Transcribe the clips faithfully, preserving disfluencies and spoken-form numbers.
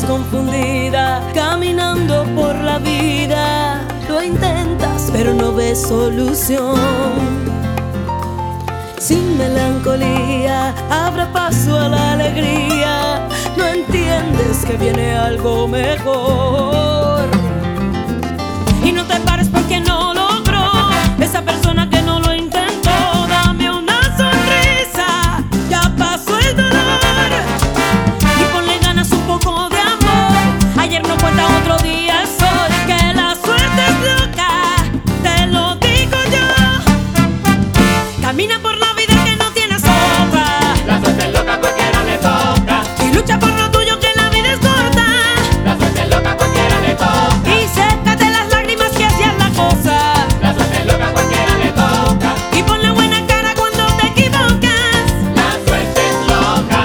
confundida, caminando por la vida. Lo intentas, pero no ves solución. Sin melancolía, abra paso a la alegría. No entiendes que viene algo mejor. Y no te pares porque no logró esa persona que no lo intentó. Dame una sonrisa, ya pasó el dolor. Y ponle ganas, un poco de amor. Ayer no cuenta, otro día es hoy. Que la suerte es loca, te lo digo yo. Camina por la vida que no tienes otra. La suerte es loca, cualquiera le toca. Y lucha por lo tuyo, que la vida es corta. La suerte es loca, cualquiera le toca. Y sécate las lágrimas que hacían la cosa. La suerte es loca, cualquiera le toca. Y ponle buena cara cuando te equivocas. La suerte es loca.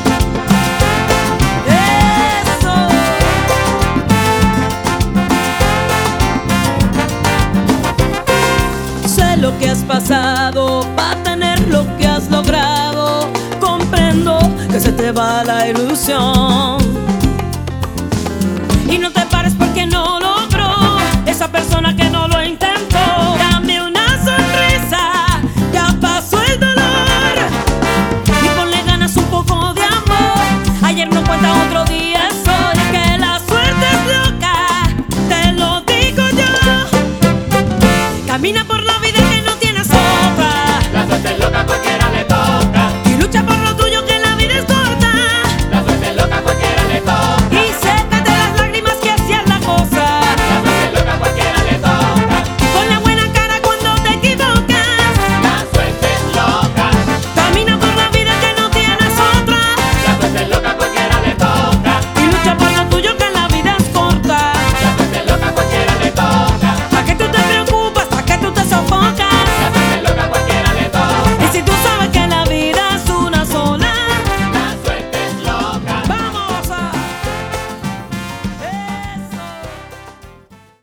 Eso. Sé lo que has pasado para tener lo que has logrado. Comprendo que se te va la ilusión.